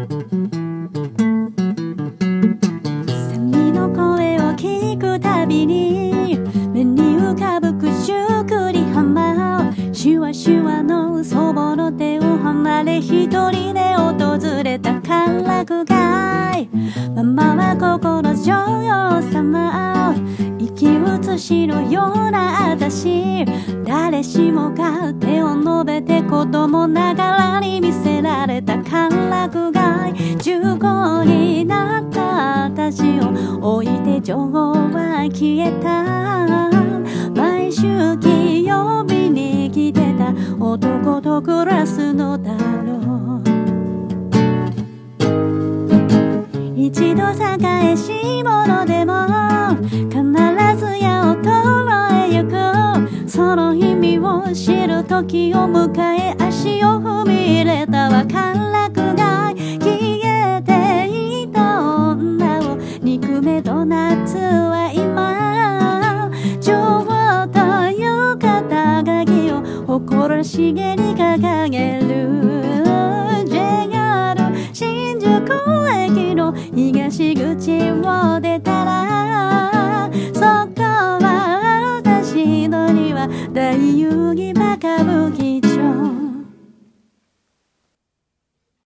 セミの声を聞くたびに目に浮かぶ九十九里浜、シュワシュワの祖母の手を離れ一人で訪れた歓楽街。ママはここの女王様、生き写しのような私。誰しもが手を伸べて子供ながらに見せられた歓楽街。15になった私を置いて女王は消えた。毎週金曜日に来てた男と暮らすのだろう。一度栄し者でも必ず矢を捉えゆく。その意味を知る時を迎え足を踏み入れたわ。歓楽街消えていた女を憎めど夏は今、女王という肩書きを誇らしげに掲げる。 JR 新宿駅の東口を出たら、そこは私の庭大遊戯